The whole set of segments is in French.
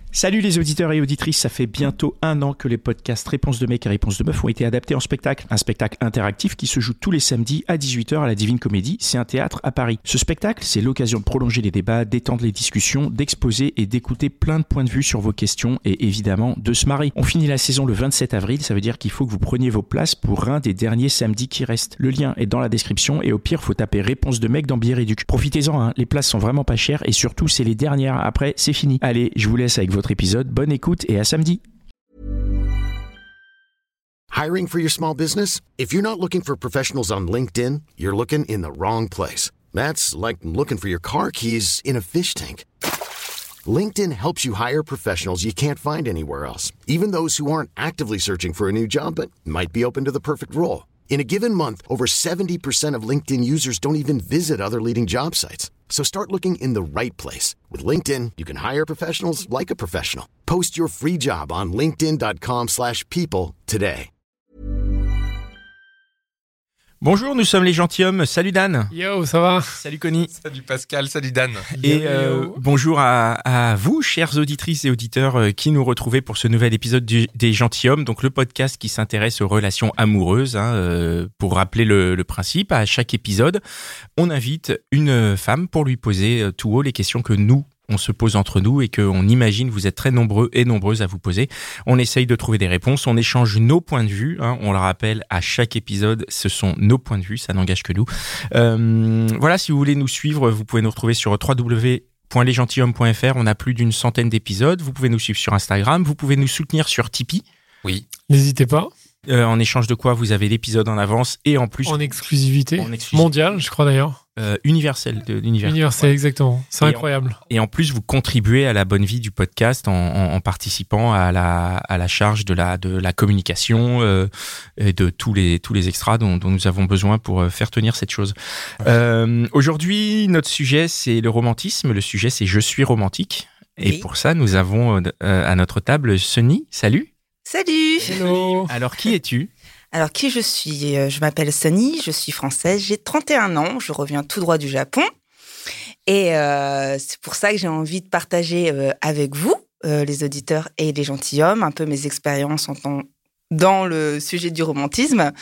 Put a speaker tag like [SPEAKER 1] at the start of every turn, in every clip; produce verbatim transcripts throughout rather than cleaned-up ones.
[SPEAKER 1] Salut les auditeurs et auditrices, ça fait bientôt un an que les podcasts Réponse de mec et Réponse de meuf ont été adaptés en spectacle. Un spectacle interactif qui se joue tous les samedis à dix-huit heures à la Divine Comédie, c'est un théâtre à Paris. Ce spectacle, c'est l'occasion de prolonger les débats, d'étendre les discussions, d'exposer et d'écouter plein de points de vue sur vos questions et évidemment de se marrer. On finit la saison le vingt-sept avril, ça veut dire qu'il faut que vous preniez vos places pour un des derniers samedis qui restent. Le lien est dans la description et au pire, faut taper Réponse de mec dans Biéréduc. Profitez-en, hein, les places sont vraiment pas chères et surtout, c'est les dernières. Après, c'est fini. Allez, je vous laisse avec votre épisode. Bonne écoute et à samedi.
[SPEAKER 2] Hiring for your small business? If you're not looking for professionals on LinkedIn, you're looking in the wrong place. That's like looking for your car keys in a fish tank. LinkedIn helps you hire professionals you can't find anywhere else, even those who aren't actively searching for a new job but might be open to the perfect role. In a given month, over seventy percent of LinkedIn users don't even visit other leading job sites. So start looking in the right place. With LinkedIn, you can hire professionals like a professional. Post your free job on linkedin dot com slash people today.
[SPEAKER 1] Bonjour, nous sommes les gentilshommes. Salut Dan.
[SPEAKER 3] Yo, ça va?
[SPEAKER 1] Salut Connie.
[SPEAKER 4] Salut Pascal, salut Dan.
[SPEAKER 1] Et euh, bonjour à, à vous, chères auditrices et auditeurs euh, qui nous retrouvez pour ce nouvel épisode du, des gentilshommes, donc le podcast qui s'intéresse aux relations amoureuses. Hein, euh, pour rappeler le, le principe, à chaque épisode, on invite une femme pour lui poser euh, tout haut les questions que nous, on se pose entre nous et qu'on imagine vous êtes très nombreux et nombreuses à vous poser. On essaye de trouver des réponses, on échange nos points de vue. Hein, on le rappelle, à chaque épisode, ce sont nos points de vue, ça n'engage que nous. Euh, voilà, si vous voulez nous suivre, vous pouvez nous retrouver sur w w w point les gentilshommes point f r. On a plus d'une centaine d'épisodes. Vous pouvez nous suivre sur Instagram. Vous pouvez nous soutenir sur Tipeee.
[SPEAKER 4] Oui.
[SPEAKER 3] N'hésitez pas.
[SPEAKER 1] Euh, en échange de quoi vous avez l'épisode en avance et en plus...
[SPEAKER 3] En exclusivité.
[SPEAKER 1] En exclusivité.
[SPEAKER 3] Mondiale, je crois d'ailleurs.
[SPEAKER 1] Euh, universel de l'univers.
[SPEAKER 3] Universel, ouais. Exactement. C'est
[SPEAKER 1] et
[SPEAKER 3] incroyable.
[SPEAKER 1] En, et en plus, vous contribuez à la bonne vie du podcast en, en, en participant à la, à la charge de la, de la communication euh, et de tous les, tous les extras dont, dont nous avons besoin pour faire tenir cette chose. Ouais. Euh, aujourd'hui, notre sujet, c'est le romantisme. Le sujet, c'est « Je suis romantique ». Et oui. Pour ça, nous avons euh, à notre table Sunny. Salut.
[SPEAKER 5] Salut.
[SPEAKER 3] Hello.
[SPEAKER 1] Alors, qui es-tu ?
[SPEAKER 5] Alors, qui je suis ? Je m'appelle Sunny, je suis française, j'ai trente et un ans, je reviens tout droit du Japon. Et euh, c'est pour ça que j'ai envie de partager euh, avec vous, euh, les auditeurs et les gentilshommes, un peu mes expériences en tant, dans le sujet du romantisme.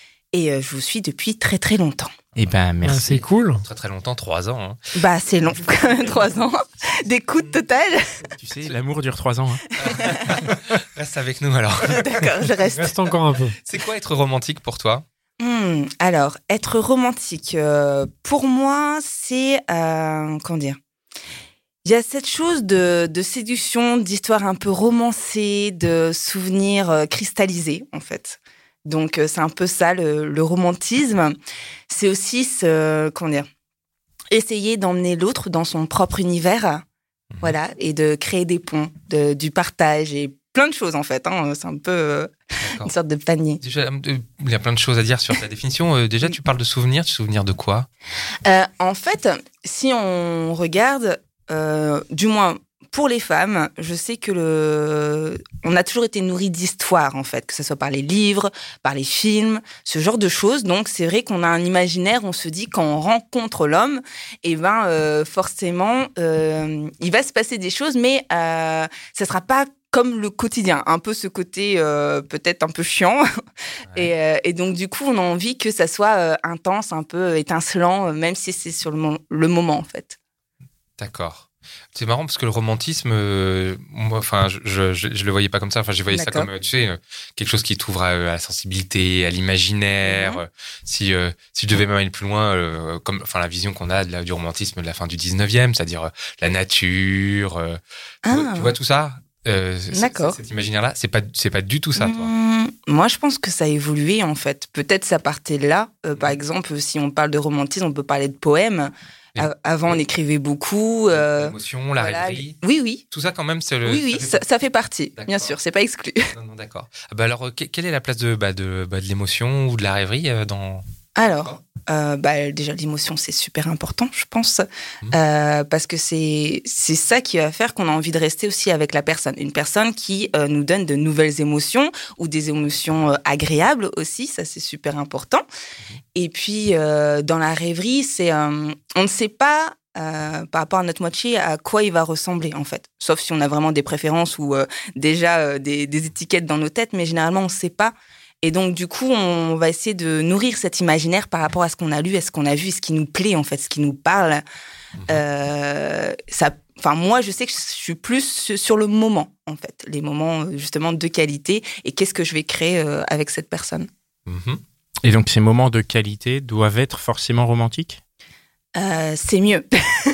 [SPEAKER 5] Et euh, je vous suis depuis très très longtemps.
[SPEAKER 1] Eh ben, merci.
[SPEAKER 3] Ah, c'est cool.
[SPEAKER 4] Très très longtemps, trois ans. Hein.
[SPEAKER 5] Bah, c'est long, quand même, trois ans. D'écoute totale.
[SPEAKER 1] Tu sais, l'amour dure trois ans. Hein.
[SPEAKER 4] Reste avec nous alors.
[SPEAKER 5] D'accord, je reste.
[SPEAKER 3] Reste encore un peu.
[SPEAKER 4] C'est quoi être romantique pour toi ?
[SPEAKER 5] Mmh, alors, être romantique, euh, pour moi, c'est... Euh, comment dire ? Il y a cette chose de, de séduction, d'histoire un peu romancée, de souvenirs euh, cristallisés, en fait. Donc, euh, c'est un peu ça, le, le romantisme. C'est aussi, ce, comment dire, essayer d'emmener l'autre dans son propre univers, mmh. voilà, et de créer des ponts, de, du partage et plein de choses, en fait. Hein. C'est un peu euh, une sorte de panier.
[SPEAKER 4] Déjà, il y a plein de choses à dire sur ta définition. Euh, déjà, tu parles de souvenirs. Tu souvenirs de quoi ?
[SPEAKER 5] euh, En fait, si on regarde, euh, du moins... Pour les femmes, je sais que le, on a toujours été nourris d'histoires, en fait, que ce soit par les livres, par les films, ce genre de choses. Donc, c'est vrai qu'on a un imaginaire, on se dit, quand on rencontre l'homme, eh ben, euh, forcément, euh, il va se passer des choses, mais euh, ça sera pas comme le quotidien, un peu ce côté euh, peut-être un peu chiant. Ouais. Et, euh, et donc, du coup, on a envie que ça soit euh, intense, un peu étincelant, euh, même si c'est sur le, mo- le moment, en fait.
[SPEAKER 4] D'accord. C'est marrant parce que le romantisme, euh, moi, enfin, je, je, je, je le voyais pas comme ça. Enfin, je voyais D'accord. ça comme, tu sais, euh, quelque chose qui t'ouvre à, à la sensibilité, à l'imaginaire. Mmh. Si, euh, si je devais même aller plus loin, euh, comme, enfin, la vision qu'on a de la, du romantisme de la fin du dix-neuvième, c'est-à-dire euh, la nature. Euh, ah. tu, vois, tu vois tout ça. Euh, D'accord. Cet imaginaire-là, c'est pas, c'est pas du tout ça, toi.
[SPEAKER 5] Mmh, moi, je pense que ça a évolué en fait. Peut-être ça partait de là. Euh, par exemple, si on parle de romantisme, on peut parler de poèmes. Avant, on écrivait beaucoup. Euh,
[SPEAKER 4] L'émotion, la voilà. rêverie.
[SPEAKER 5] Oui, oui.
[SPEAKER 4] Tout ça, quand même, c'est le.
[SPEAKER 5] Oui, oui, ça fait, ça, ça fait partie. D'accord. Bien sûr, c'est pas exclu.
[SPEAKER 4] Non, non, d'accord. Bah alors, quelle est la place de, bah, de, bah, de l'émotion ou de la rêverie dans.
[SPEAKER 5] Alors, euh, bah, déjà, l'émotion, c'est super important, je pense, mmh. euh, parce que c'est, c'est ça qui va faire qu'on a envie de rester aussi avec la personne. Une personne qui euh, nous donne de nouvelles émotions ou des émotions euh, agréables aussi, ça, c'est super important. Mmh. Et puis, euh, dans la rêverie, c'est, euh, on ne sait pas euh, par rapport à notre moitié, à quoi il va ressembler, en fait. Sauf si on a vraiment des préférences ou euh, déjà euh, des, des étiquettes dans nos têtes, mais généralement, on ne sait pas. Et donc, du coup, on va essayer de nourrir cet imaginaire par rapport à ce qu'on a lu, à ce qu'on a vu, ce qui nous plaît, en fait, ce qui nous parle. Mmh. Euh, ça, enfin, moi, je sais que je suis plus sur le moment, en fait. Les moments, justement, de qualité. Et qu'est-ce que je vais créer euh, avec cette personne.
[SPEAKER 1] Mmh. Et donc, ces moments de qualité doivent être forcément romantiques ?
[SPEAKER 5] euh, C'est mieux.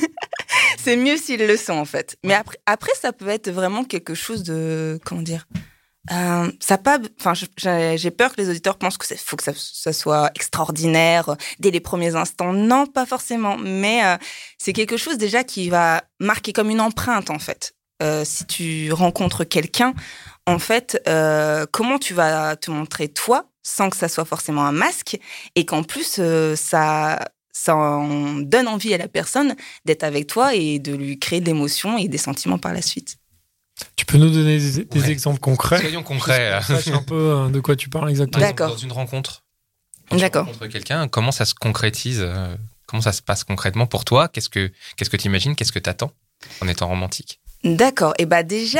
[SPEAKER 5] C'est mieux s'ils le sont, en fait. Mais après, après, ça peut être vraiment quelque chose de... Comment dire ? Euh, ça pas, enfin, j'ai, j'ai peur que les auditeurs pensent que c'est, faut que ça, ça soit extraordinaire dès les premiers instants. Non, pas forcément, mais euh, c'est quelque chose déjà qui va marquer comme une empreinte en fait. Euh, si tu rencontres quelqu'un, en fait, euh, comment tu vas te montrer toi sans que ça soit forcément un masque et qu'en plus euh, ça, ça en donne envie à la personne d'être avec toi et de lui créer de l'émotion et des sentiments par la suite.
[SPEAKER 3] Tu peux nous donner des, des ouais. exemples concrets ?
[SPEAKER 4] Soyons concrets.
[SPEAKER 3] Sache un peu de quoi tu parles exactement.
[SPEAKER 5] D'accord.
[SPEAKER 4] Dans une rencontre, quand
[SPEAKER 5] D'accord.
[SPEAKER 4] tu rencontres quelqu'un, comment ça se concrétise ? Comment ça se passe concrètement pour toi ? Qu'est-ce que qu'est-ce que tu imagines ? Qu'est-ce que tu attends en étant romantique ?
[SPEAKER 5] D'accord. Et bah déjà,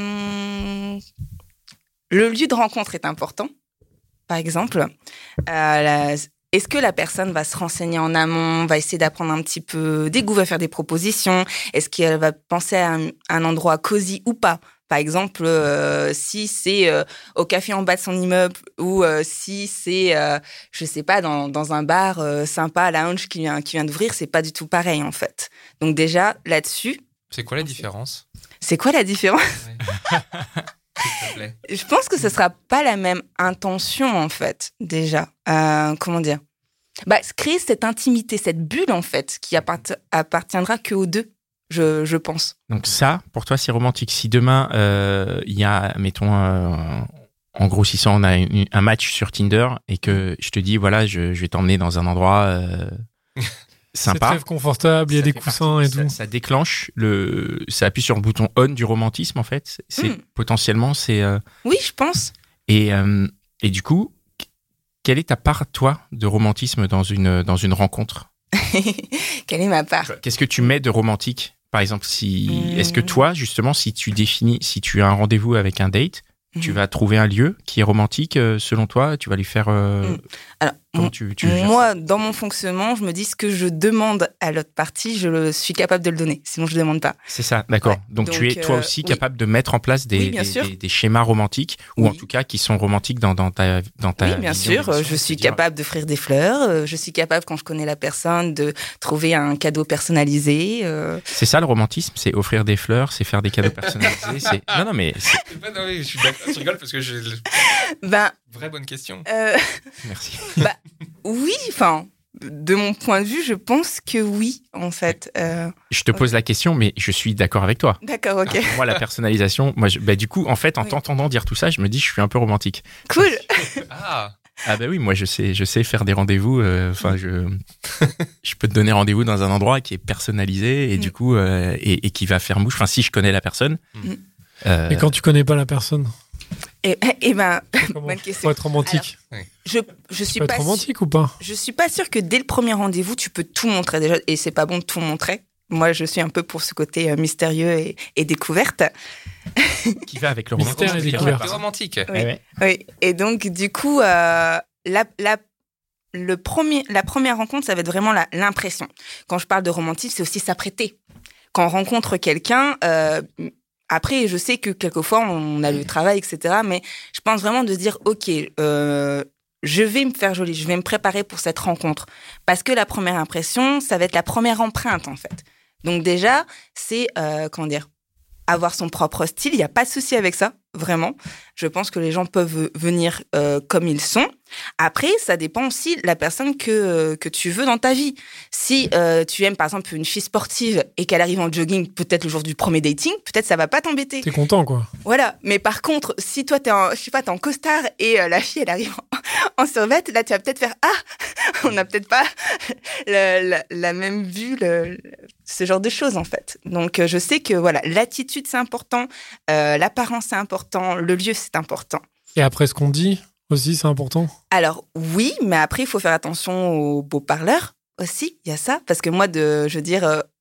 [SPEAKER 5] hum, le lieu de rencontre est important. Par exemple, euh, la, est-ce que la personne va se renseigner en amont, va essayer d'apprendre un petit peu des goûts, va faire des propositions ? Est-ce qu'elle va penser à un, un endroit cosy ou pas ? Par exemple, euh, si c'est euh, au café en bas de son immeuble ou euh, si c'est, euh, je sais pas, dans, dans un bar euh, sympa, lounge qui vient, qui vient d'ouvrir, c'est pas du tout pareil en fait. Donc déjà, là-dessus...
[SPEAKER 4] C'est quoi la différence ?
[SPEAKER 5] C'est quoi la différence ?
[SPEAKER 4] Ouais. S'il te plaît.
[SPEAKER 5] Je pense que ce sera pas la même intention en fait, déjà. Euh, comment dire ? Bah, créer cette intimité, cette bulle en fait, qui appart- appartiendra que aux deux, je, je pense.
[SPEAKER 1] Donc ça, pour toi, c'est romantique. Si demain, il euh, y a, mettons, euh, en grossissant, on a une, un match sur Tinder et que je te dis, voilà, je, je vais t'emmener dans un endroit euh, sympa.
[SPEAKER 3] C'est très confortable, il y a des coussins
[SPEAKER 1] partie,
[SPEAKER 3] et
[SPEAKER 1] ça,
[SPEAKER 3] tout.
[SPEAKER 1] Ça déclenche, le, ça appuie sur le bouton on du romantisme en fait. C'est,
[SPEAKER 5] Hmm.
[SPEAKER 1] potentiellement, c'est... Euh,
[SPEAKER 5] Oui, je pense.
[SPEAKER 1] et, euh, et du coup, quelle est ta part, toi, de romantisme dans une, dans une rencontre ?
[SPEAKER 5] Quelle est ma part ?
[SPEAKER 1] Qu'est-ce que tu mets de romantique ? Par exemple, si,
[SPEAKER 5] Mmh.
[SPEAKER 1] est-ce que toi, justement, si tu définis, si tu as un rendez-vous avec un date, mmh. tu vas trouver un lieu qui est romantique euh, selon toi ? Tu vas lui faire... Euh,
[SPEAKER 5] mmh. Alors,
[SPEAKER 1] comment
[SPEAKER 5] m-
[SPEAKER 1] tu, tu
[SPEAKER 5] moi, dans mon fonctionnement, je me dis ce que je demande à l'autre partie, je le, suis capable de le donner. Sinon, je ne demande pas.
[SPEAKER 1] C'est ça, d'accord.
[SPEAKER 5] Ouais.
[SPEAKER 1] Donc,
[SPEAKER 5] Donc,
[SPEAKER 1] tu es toi
[SPEAKER 5] euh,
[SPEAKER 1] aussi
[SPEAKER 5] oui.
[SPEAKER 1] capable de mettre en place des,
[SPEAKER 5] Oui, bien
[SPEAKER 1] des,
[SPEAKER 5] sûr.
[SPEAKER 1] des, des schémas romantiques, ou en
[SPEAKER 5] Oui.
[SPEAKER 1] tout cas qui sont romantiques dans, dans ta dans ta
[SPEAKER 5] Oui, bien
[SPEAKER 1] vision
[SPEAKER 5] sûr.
[SPEAKER 1] des choses,
[SPEAKER 5] Je suis
[SPEAKER 1] c'est-à-dire-
[SPEAKER 5] capable d'offrir des fleurs. euh, Je suis capable, quand je connais la personne, de trouver un cadeau personnalisé. euh.
[SPEAKER 1] C'est ça le romantisme, c'est offrir des fleurs, c'est faire des cadeaux personnalisés. c'est... Non, non, mais c'est...
[SPEAKER 4] C'est pas- non, oui, je suis d'accord. Je rigole parce que j'ai
[SPEAKER 5] Ben,
[SPEAKER 4] vraie bonne question.
[SPEAKER 5] euh,
[SPEAKER 1] merci.
[SPEAKER 5] oui, enfin, de mon point de vue, je pense que oui, en fait. Euh,
[SPEAKER 1] Je te pose la question, mais je suis d'accord avec toi.
[SPEAKER 5] D'accord, ok.
[SPEAKER 1] Pour moi, la personnalisation, moi, je, bah, du coup, en fait, en
[SPEAKER 5] Oui.
[SPEAKER 1] t'entendant dire tout ça, je me dis, je suis un peu romantique.
[SPEAKER 5] Cool.
[SPEAKER 4] Ah,
[SPEAKER 1] Ah bah oui, moi, je sais, je sais faire des rendez-vous. Enfin, je, je peux te donner rendez-vous dans un endroit qui est personnalisé et
[SPEAKER 5] Mm.
[SPEAKER 1] du coup, euh, et, et qui va faire mouche. Enfin, si je connais la personne.
[SPEAKER 5] Mm.
[SPEAKER 1] euh,
[SPEAKER 3] Et quand tu connais pas la personne,
[SPEAKER 5] Et, et ben,
[SPEAKER 3] comment
[SPEAKER 5] bonne question.
[SPEAKER 3] faut être romantique.
[SPEAKER 5] Je, je suis
[SPEAKER 3] Faut
[SPEAKER 5] pas
[SPEAKER 3] être
[SPEAKER 5] sûre-
[SPEAKER 3] romantique ou pas ?
[SPEAKER 5] Je suis pas sûre que dès le premier rendez-vous, tu peux tout montrer déjà, et c'est pas bon de tout montrer. Moi, je suis un peu pour ce côté euh, mystérieux et, et découverte.
[SPEAKER 1] qui va avec le
[SPEAKER 3] Mystère
[SPEAKER 1] romantisme.
[SPEAKER 3] et découverte.
[SPEAKER 4] c'est romantique.
[SPEAKER 5] Oui.
[SPEAKER 1] Eh ouais.
[SPEAKER 5] Oui. Et donc, du coup, euh, la, la, le premier, la première rencontre, ça va être vraiment la- l'impression. Quand je parle de romantisme, c'est aussi s'apprêter. Quand on rencontre quelqu'un, euh, après, je sais que quelquefois, on a le travail, et cetera. Mais je pense vraiment de se dire, OK, euh, je vais me faire jolie, je vais me préparer pour cette rencontre. Parce que la première impression, ça va être la première empreinte, en fait. Donc déjà, c'est, euh, comment dire, avoir son propre style. Il n'y a pas de souci avec ça, vraiment. Je pense que les gens peuvent venir euh, comme ils sont. Après, ça dépend aussi de la personne que, que tu veux dans ta vie. Si euh, tu aimes, par exemple, une fille sportive et qu'elle arrive en jogging, peut-être le jour du premier dating, peut-être ça va pas t'embêter.
[SPEAKER 3] T'es content, quoi.
[SPEAKER 5] Voilà. Mais par contre, si toi, t'es en, je sais pas, t'es en costard et euh, la fille, elle arrive en, en survêt, là, tu vas peut-être faire « Ah, on n'a peut-être pas le- la, la même vue, le- le- ce genre de choses, en fait. » Donc, euh, je sais que, voilà, l'attitude, c'est important, euh, l'apparence, c'est important, le lieu, c'est important.
[SPEAKER 3] Et après, ce qu'on dit aussi, c'est important.
[SPEAKER 5] Alors, oui, mais après, il faut faire attention aux beaux parleurs aussi, il y a ça. Parce que moi, de, je veux dire, euh,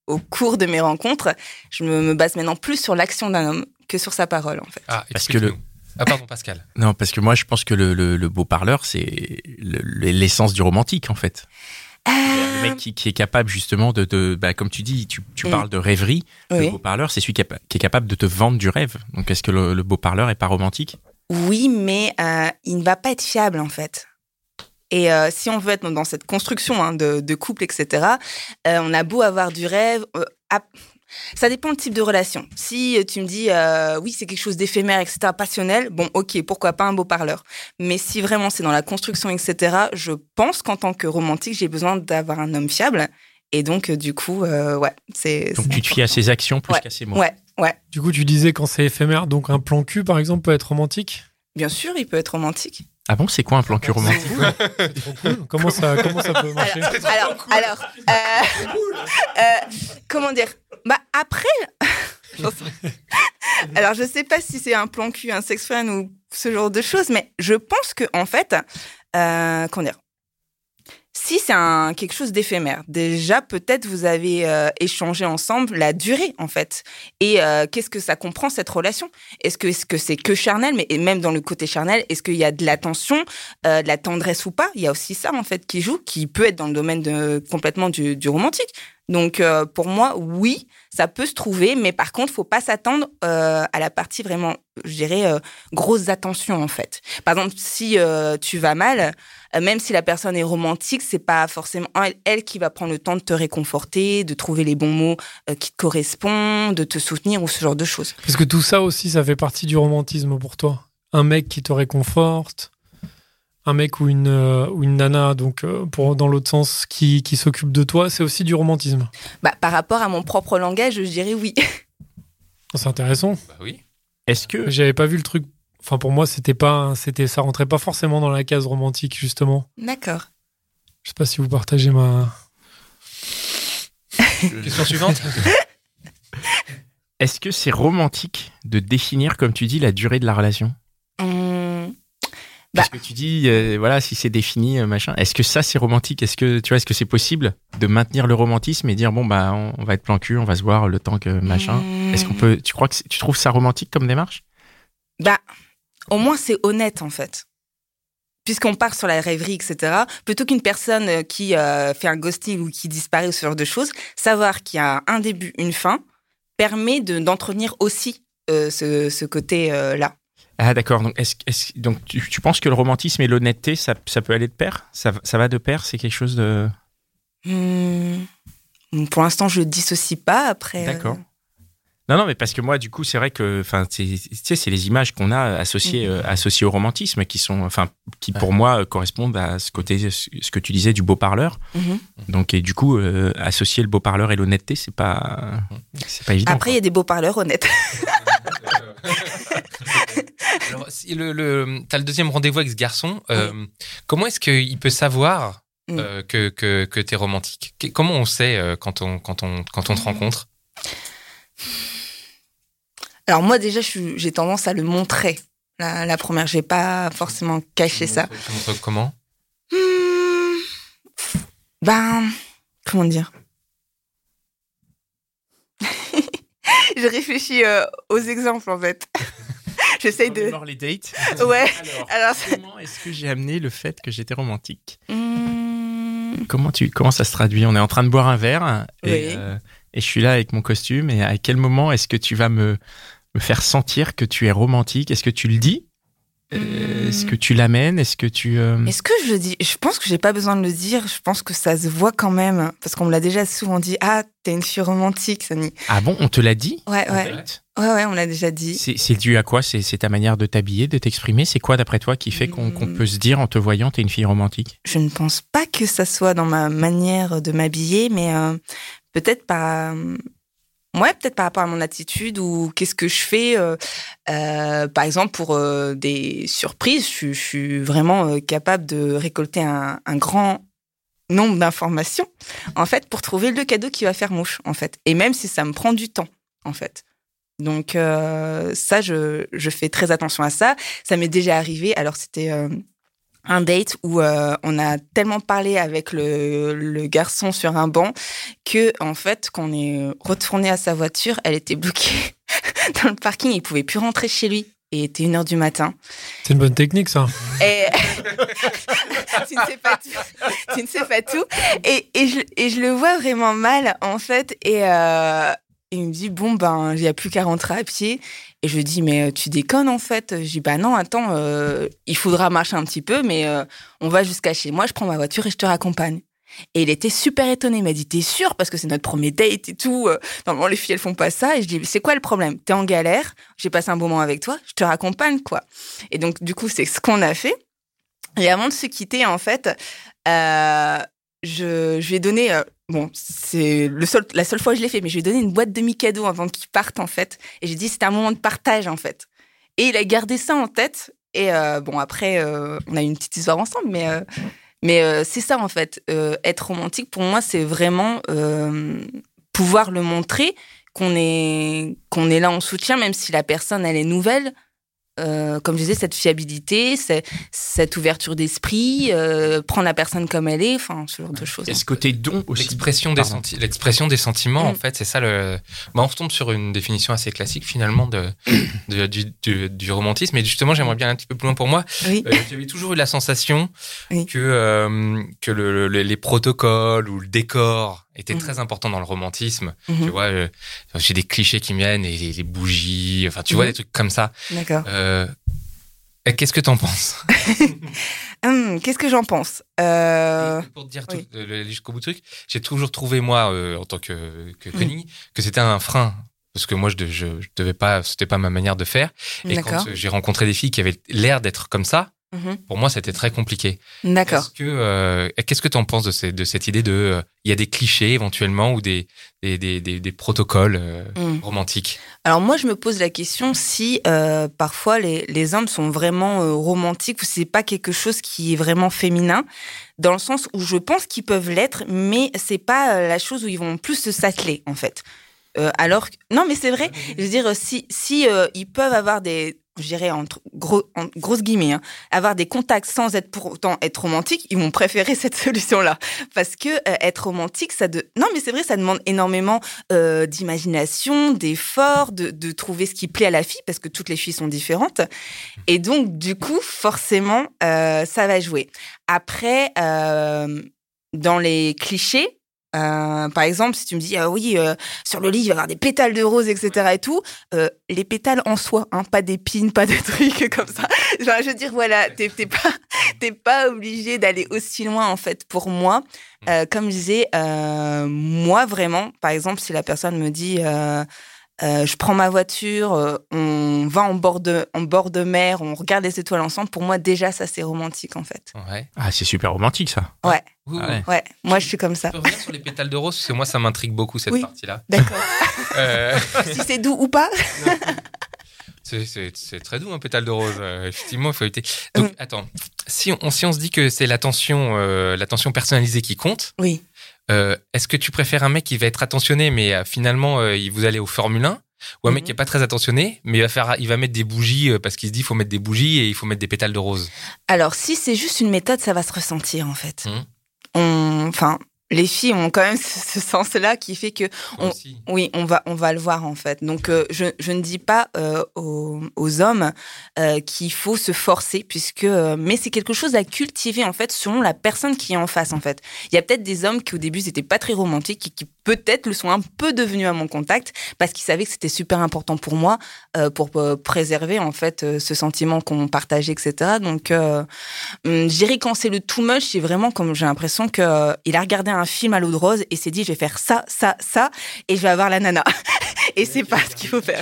[SPEAKER 5] au cours de mes rencontres, je me, me base maintenant plus sur l'action d'un homme que sur sa parole, en fait.
[SPEAKER 4] Ah,
[SPEAKER 1] Parce que le...
[SPEAKER 4] Ah, pardon, Pascal.
[SPEAKER 1] Non, parce que moi, je pense que le, le, le beau parleur, c'est le, l'essence du romantique, en fait.
[SPEAKER 5] Euh...
[SPEAKER 1] Le mec qui, qui est capable, justement, de... de bah, comme tu dis, tu, tu mmh. parles de rêverie. Oui. Le beau parleur, c'est celui qui est, qui est capable de te vendre du rêve. Donc, est-ce que le, le beau parleur est pas romantique ?
[SPEAKER 5] Oui, mais euh, il ne va pas être fiable, en fait. Et euh, si on veut être dans cette construction hein, de, de couple, et cetera, euh, on a beau avoir du rêve... Euh, à... Ça dépend du type de relation. Si tu me dis, euh, oui, c'est quelque chose d'éphémère, et cetera, passionnel, bon, ok, pourquoi pas un beau parleur. Mais si vraiment c'est dans la construction, et cetera, je pense qu'en tant que romantique, j'ai besoin d'avoir un homme fiable. Et donc, euh, du coup, euh, ouais, c'est...
[SPEAKER 1] Donc,
[SPEAKER 5] c'est
[SPEAKER 1] tu te fies à ses actions plus
[SPEAKER 5] ouais,
[SPEAKER 1] qu'à ses mots.
[SPEAKER 5] Ouais, ouais.
[SPEAKER 3] Du coup, tu disais quand c'est éphémère, donc un plan cul, par exemple, peut être romantique ?
[SPEAKER 5] Bien sûr, il peut être romantique.
[SPEAKER 1] Ah bon, c'est quoi un plan cul romantique ?
[SPEAKER 3] C'est trop cool. Comment ça, comment ça peut marcher ?
[SPEAKER 5] Alors, alors, alors euh, euh, comment dire ? Bah après, alors je sais pas si c'est un plan cul, un sex friend ou ce genre de choses, mais je pense que en fait, euh, comment dire ? Si c'est un, quelque chose d'éphémère, déjà peut-être vous avez euh, échangé ensemble la durée en fait. Et euh, qu'est-ce que ça comprend cette relation ? Est-ce que, est-ce que c'est que charnel ? Mais même dans le côté charnel, est-ce qu'il y a de l'attention, euh, de la tendresse ou pas ? Il y a aussi ça en fait qui joue, qui peut être dans le domaine de, complètement du, du romantique. Donc euh, pour moi, oui, ça peut se trouver, mais par contre, faut pas s'attendre euh, à la partie vraiment, je dirais, euh, grosse attention en fait. Par exemple, si euh, tu vas mal, euh, même si la personne est romantique, c'est pas forcément elle, elle qui va prendre le temps de te réconforter, de trouver les bons mots euh, qui te correspondent, de te soutenir ou ce genre de choses.
[SPEAKER 3] Parce que tout ça aussi, ça fait partie du romantisme pour toi. Un mec qui te réconforte, un mec ou une, euh, ou une nana, donc euh, pour, dans l'autre sens, qui, qui s'occupe de toi, c'est aussi du romantisme.
[SPEAKER 5] Bah, par rapport à mon propre langage, je dirais oui.
[SPEAKER 3] C'est intéressant.
[SPEAKER 4] Bah oui.
[SPEAKER 1] Est-ce que...
[SPEAKER 3] J'avais pas vu le truc... Enfin, pour moi, c'était pas, c'était, ça rentrait pas forcément dans la case romantique, justement.
[SPEAKER 5] D'accord.
[SPEAKER 3] Je sais pas si vous partagez ma...
[SPEAKER 4] Question suivante.
[SPEAKER 1] Est-ce que c'est romantique de définir, comme tu dis, la durée de la relation ?
[SPEAKER 5] Hum...
[SPEAKER 1] Parce
[SPEAKER 5] Bah.
[SPEAKER 1] que tu dis, euh, voilà, si c'est défini, euh, machin. Est-ce que ça, c'est romantique ? Est-ce que, tu vois, est-ce que c'est possible de maintenir le romantisme et dire, bon, bah, on, on va être plan cul, on va se voir le temps que machin.
[SPEAKER 5] Mmh.
[SPEAKER 1] Est-ce qu'on peut, tu crois que tu trouves ça romantique comme démarche ?
[SPEAKER 5] Bah, au moins, c'est honnête, en fait. Puisqu'on part sur la rêverie, et cetera, plutôt qu'une personne qui euh, fait un ghosting ou qui disparaît ou ce genre de choses, savoir qu'il y a un début, une fin, permet de, d'entretenir aussi euh, ce, ce côté-là.
[SPEAKER 1] Ah d'accord, donc, est-ce, est-ce, donc tu, tu penses que le romantisme et l'honnêteté, ça, ça peut aller de pair ? ça, ça va de pair ? C'est quelque chose de...
[SPEAKER 5] Mmh. Pour l'instant, je ne dissocie pas, après...
[SPEAKER 1] D'accord.
[SPEAKER 5] Euh...
[SPEAKER 1] Non, non, mais parce que moi, du coup, c'est vrai que, enfin, tu sais, c'est les images qu'on a associées, mmh. euh, associées au romantisme qui sont, enfin, qui pour ouais. moi correspondent à ce côté, ce que tu disais du beau parleur. Mmh. Donc, et du coup, euh, associer le beau parleur et l'honnêteté, c'est pas, c'est pas évident.
[SPEAKER 5] Après, il y a des beaux parleurs honnêtes.
[SPEAKER 4] Alors, si le, le, t'as le deuxième rendez-vous avec ce garçon. Euh, oui. Comment est-ce qu'il peut savoir euh, mmh. que que que t'es romantique ? Comment on sait euh, quand on quand on quand on te rencontre ?
[SPEAKER 5] Alors moi déjà, je suis, j'ai tendance à le montrer. La, la première, j'ai pas forcément caché
[SPEAKER 4] tu
[SPEAKER 5] ça.
[SPEAKER 4] Montres, tu montres comment ?
[SPEAKER 5] hmm, Ben, comment dire ? Je réfléchis euh, aux exemples en fait. J'essaye de.
[SPEAKER 1] les dates.
[SPEAKER 5] Ouais.
[SPEAKER 1] Alors,
[SPEAKER 5] Alors
[SPEAKER 1] comment est-ce que j'ai amené le fait que j'étais romantique ?
[SPEAKER 5] hmm...
[SPEAKER 1] Comment tu comment ça se traduit ? On est en train de boire un verre et,
[SPEAKER 5] oui.
[SPEAKER 1] euh, et je suis là avec mon costume. Et à quel moment est-ce que tu vas me me faire sentir que tu es romantique ? Est-ce que tu le dis ? euh, Est-ce que tu l'amènes ? Est-ce que tu euh...
[SPEAKER 5] Est-ce que je le dis ? Je pense que j'ai pas besoin de le dire. Je pense que ça se voit quand même parce qu'on me l'a déjà souvent dit. Ah, t'es une fille romantique, Sani.
[SPEAKER 1] Ah bon, on te l'a dit ?
[SPEAKER 5] Ouais, ouais. Ouais, ouais, on l'a déjà dit.
[SPEAKER 1] C'est, c'est dû à quoi ? c'est, c'est ta manière de t'habiller, de t'exprimer ? C'est quoi, d'après toi, qui fait qu'on, qu'on peut se dire en te voyant, t'es une fille romantique ?
[SPEAKER 5] Je ne pense pas que ça soit dans ma manière de m'habiller, mais euh, peut-être par... Ouais, peut-être par rapport à mon attitude ou qu'est-ce que je fais. Euh, euh, par exemple, pour euh, des surprises, je, je suis vraiment euh, capable de récolter un, un grand nombre d'informations, en fait, pour trouver le cadeau qui va faire mouche, en fait. Et même si ça me prend du temps, en fait. Donc euh, ça, je, je fais très attention à ça. Ça m'est déjà arrivé. Alors, c'était... Euh, un date où euh, on a tellement parlé avec le, le garçon sur un banc que, en fait, quand on est retourné à sa voiture, elle était bloquée dans le parking. Il pouvait plus rentrer chez lui. Et il était une heure du matin.
[SPEAKER 3] C'est une bonne technique, ça.
[SPEAKER 5] Et tu ne sais pas tout. Tu ne sais pas tout. Et, et, je, et je le vois vraiment mal, en fait. Et euh, il me dit, bon, ben, il n'y a plus qu'à rentrer à pied. Et je lui dis, mais tu déconnes, en fait. Je dis, bah non, attends, euh, il faudra marcher un petit peu, mais euh, on va jusqu'à chez moi, je prends ma voiture et je te raccompagne. Et il était super étonné. Il m'a dit, t'es sûr? Parce que c'est notre premier date et tout. Normalement, les filles, elles font pas ça. Et je dis, c'est quoi le problème? T'es en galère. J'ai passé un bon moment avec toi. Je te raccompagne, quoi. Et donc, du coup, c'est ce qu'on a fait. Et avant de se quitter, en fait, euh, je, je lui ai donné... Euh, bon, c'est le seul, la seule fois que je l'ai fait, mais je lui ai donné une boîte de mi-cadeaux avant qu'il parte, en fait. Et j'ai dit, c'était un moment de partage, en fait. Et il a gardé ça en tête. Et euh, bon, après, euh, on a eu une petite histoire ensemble, mais... Euh, Mais euh, c'est ça, en fait. Euh, être romantique, pour moi, c'est vraiment euh, pouvoir le montrer, qu'on est, qu'on est là en soutien, même si la personne, elle est nouvelle. Euh, comme je disais, cette fiabilité, c'est, cette ouverture d'esprit, euh, prendre la personne comme elle est, enfin, ce genre de choses.
[SPEAKER 1] Et ce côté don aussi.
[SPEAKER 4] L'expression des, senti- l'expression des sentiments, mmh. en fait, c'est ça le... Bah, on retombe sur une définition assez classique, finalement, de, de, du, du, du romantisme. Et justement, j'aimerais bien un petit peu plus loin pour moi.
[SPEAKER 5] Oui.
[SPEAKER 4] Euh, j'avais toujours eu la sensation
[SPEAKER 5] oui.
[SPEAKER 4] que, euh, que le, le, les protocoles ou le décor était mmh. très important dans le romantisme. Mmh. Tu vois, euh, j'ai des clichés qui me viennent, et les, les bougies, enfin, tu mmh. vois, des trucs comme ça.
[SPEAKER 5] D'accord.
[SPEAKER 4] Euh, qu'est-ce que t'en penses?
[SPEAKER 5] hum, Qu'est-ce que j'en pense euh...
[SPEAKER 4] Pour te dire
[SPEAKER 5] oui.
[SPEAKER 4] tout, le, jusqu'au bout du truc, j'ai toujours trouvé, moi, euh, en tant que, que Connie, mmh. que c'était un frein. Parce que moi, je, je, je devais pas, c'était pas ma manière de faire. Et
[SPEAKER 5] D'accord.
[SPEAKER 4] quand j'ai rencontré des filles qui avaient l'air d'être comme ça, Mmh. pour moi, c'était très compliqué.
[SPEAKER 5] D'accord.
[SPEAKER 4] Est-ce que, euh, qu'est-ce que tu en penses de, ces, de cette idée de... Il euh, y a des clichés éventuellement ou des, des, des, des, des protocoles euh, mmh. romantiques?
[SPEAKER 5] Alors moi, je me pose la question si euh, parfois les, les hommes sont vraiment euh, romantiques ou si c'est pas quelque chose qui est vraiment féminin, dans le sens où je pense qu'ils peuvent l'être, mais c'est pas euh, la chose où ils vont plus se s'atteler, en fait. Euh, alors, non, mais c'est vrai. Je veux dire, si, si euh, ils peuvent avoir des... je dirais entre gros, en grosses guillemets, hein, avoir des contacts sans être pour autant être romantique, ils vont préférer cette solution-là. Parce que euh, être romantique, ça de... non, mais c'est vrai, ça demande énormément euh, d'imagination, d'effort, de, de trouver ce qui plaît à la fille, parce que toutes les filles sont différentes. Et donc, du coup, forcément, euh, ça va jouer. Après, euh, dans les clichés, Euh, par exemple, si tu me dis ah oui euh, sur le lit il va y avoir des pétales de rose, et cetera et tout, euh, les pétales en soi, hein, pas d'épines, pas de trucs comme ça. Genre, je veux dire voilà, t'es, t'es pas t'es pas obligé d'aller aussi loin en fait. Pour moi, euh, comme je disais, euh, moi vraiment, par exemple, si la personne me dit euh, Euh, je prends ma voiture, euh, on va en bord, de, en bord de mer, on regarde les étoiles ensemble. Pour moi, déjà, ça, c'est romantique, en fait.
[SPEAKER 4] Ouais.
[SPEAKER 1] Ah, c'est super romantique, ça.
[SPEAKER 5] Ouais.
[SPEAKER 4] Oui,
[SPEAKER 5] ah ouais. ouais. Moi, je suis comme ça.
[SPEAKER 4] Tu peux revenir sur les pétales de rose, parce que moi, ça m'intrigue beaucoup, cette
[SPEAKER 5] oui.
[SPEAKER 4] partie-là.
[SPEAKER 5] D'accord.
[SPEAKER 4] euh...
[SPEAKER 5] Si c'est doux ou pas.
[SPEAKER 4] c'est, c'est, c'est très doux, un pétale de rose. Euh, effectivement, il faut éviter. Donc, mmh. attends. Si on, si on se dit que c'est l'attention, euh, l'attention personnalisée qui compte...
[SPEAKER 5] Oui.
[SPEAKER 4] Euh, est-ce que tu préfères un mec qui va être attentionné, mais euh, finalement, euh, il vous allez au Formule un, ou un mmh. mec qui est pas très attentionné, mais il va faire, il va mettre des bougies euh, parce qu'il se dit il faut mettre des bougies et il faut mettre des pétales de rose?
[SPEAKER 5] Alors, si c'est juste une méthode, ça va se ressentir en fait.
[SPEAKER 4] Mmh.
[SPEAKER 5] On, enfin. Les filles ont quand même ce, ce sens-là qui fait que, on, oui, on va, on va le voir en fait. Donc, euh, je, je ne dis pas euh, aux, aux hommes euh, qu'il faut se forcer, puisque, euh, mais c'est quelque chose à cultiver en fait selon la personne qui est en face en fait. Il y a peut-être des hommes qui au début n'étaient pas très romantiques et qui peut-être le sont un peu devenus à mon contact parce qu'ils savaient que c'était super important pour moi euh, pour euh, préserver en fait euh, ce sentiment qu'on partageait, et cetera. Donc, euh, je dirais quand c'est le too much, c'est vraiment comme j'ai l'impression que euh, il a regardé un un film à l'eau de rose et s'est dit je vais faire ça, ça, ça et je vais avoir la nana. Et c'est pas ce qu'il faut faire.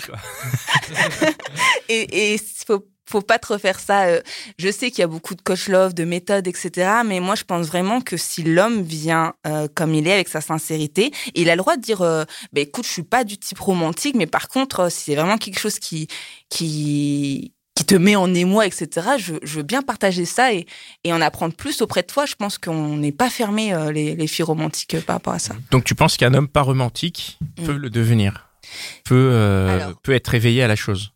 [SPEAKER 5] et il faut, faut pas trop faire ça. Je sais qu'il y a beaucoup de coach love, de méthodes, et cetera. Mais moi, je pense vraiment que si l'homme vient euh, comme il est, avec sa sincérité, il a le droit de dire euh, bah, écoute, je suis pas du type romantique, mais par contre, si c'est vraiment quelque chose qui... qui qui te met en émoi, et cetera. Je, je veux bien partager ça et, et en apprendre plus auprès de toi. Je pense qu'on n'est pas fermé, euh, les, les filles romantiques, euh, par rapport à ça.
[SPEAKER 1] Donc, tu penses qu'un homme pas romantique mmh. peut le devenir, peut, euh, Alors, peut être éveillé à la chose?